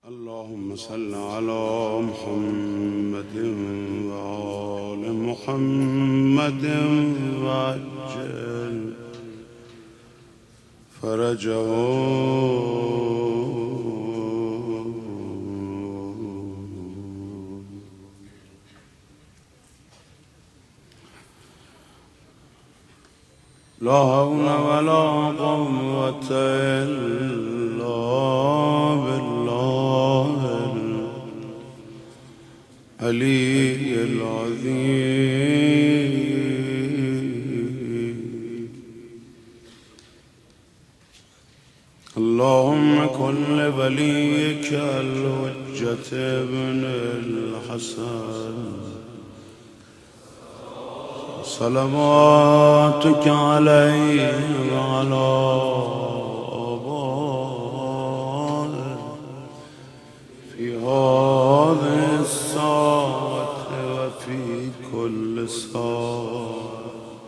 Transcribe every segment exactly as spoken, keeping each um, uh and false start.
اللهم صل على محمد وآل محمد وعجل فرجهم. لا حول ولا قوة إلا بالله العلي العظيم. اللهم كن لوليك الحجة ابن الحسن صلواتك عليه وعلى آبائه في هذه الساعة وفي كل ساعة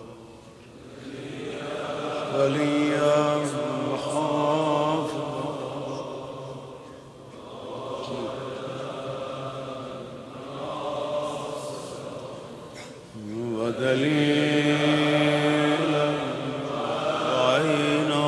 وليا ودليلا وعينا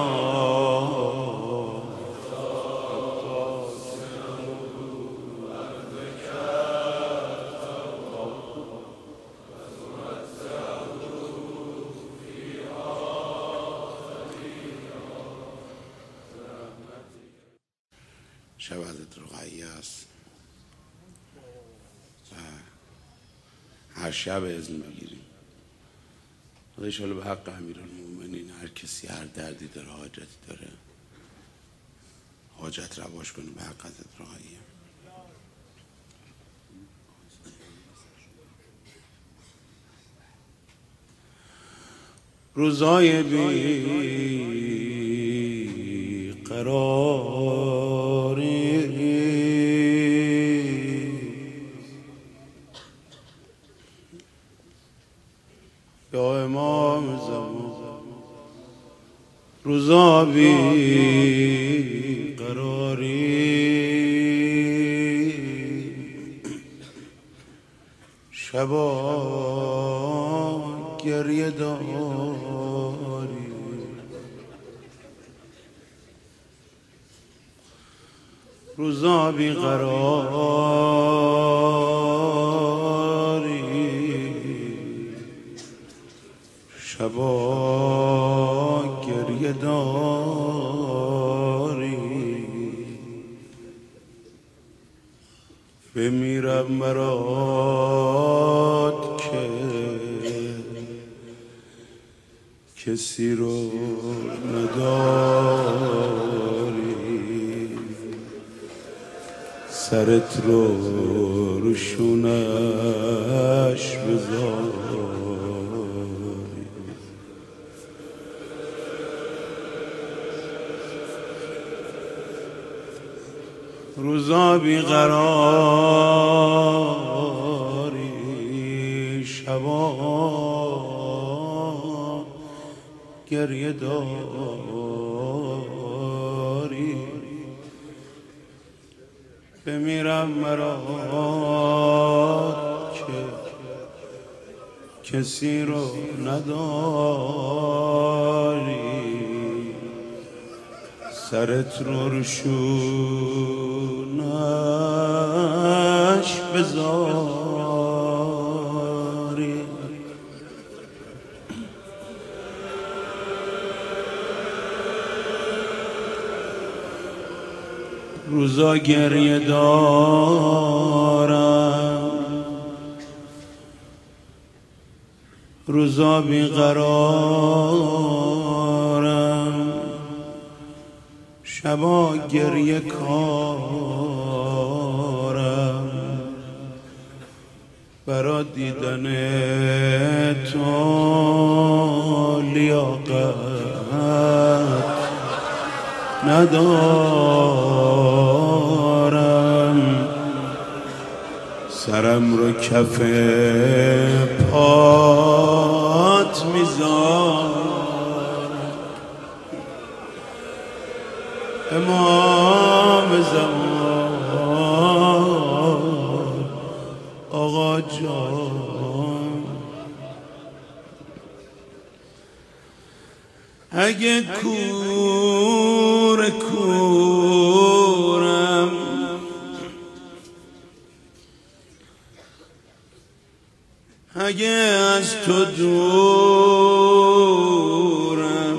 شب حضرت رقیه است. هر شب اذن بگیریم. خدا انشاءالله به حق امیرالمومنین هر کسی هر دردی داره، حاجتی داره، حاجت رواش کنه به حق حضرت رقیه. روزای بی قراری یا امام زمان، روزا بی قراری شبا گریه داری، روزا بی قراری شبا گریه داری. بمیرم برات که کسی رو نداری، سرت رو روشونش بذار. روزا بی قراری شبا گریه داری، بمیرم مرا که کسی رو نداری، سرت رو روشونش بذاری. روزا گریه دارم، روزا بیقرارم، شبا گریه کارم، برا دیدن تو لیاقت ندارم، سرم رو کف پات میذارم. امام زمان جان اگه کور کورم اگه از تو دورم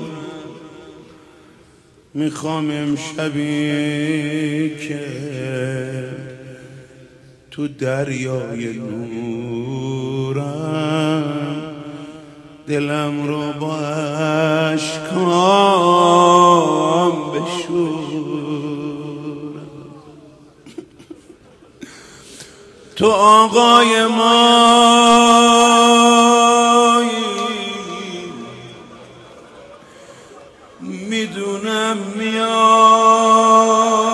میخوام امشبی که تو دریای نورم دلم رو با اشکام بشورم تو آقای مایی میدونم میایی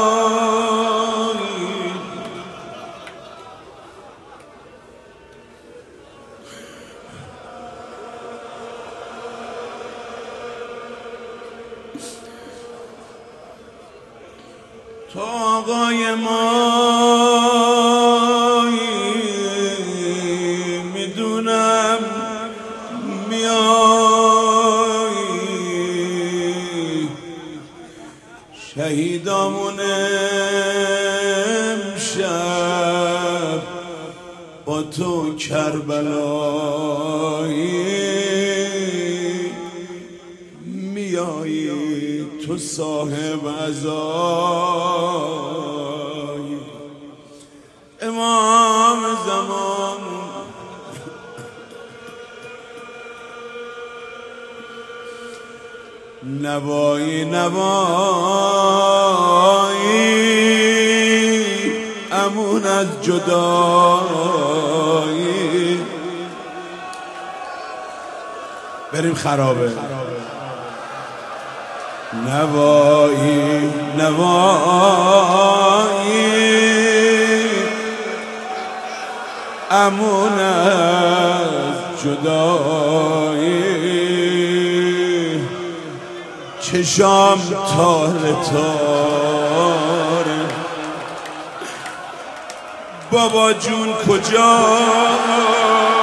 تو آقای مایی میدونم میایی شهیدامون امشب با تو کربلایی میایی تو صاحب عزای امام زمان نوایی نوایی امون از جدایی بریم خرابه نوایی نوایی امون از جدایی چشام تاره تاره بابا جون کجا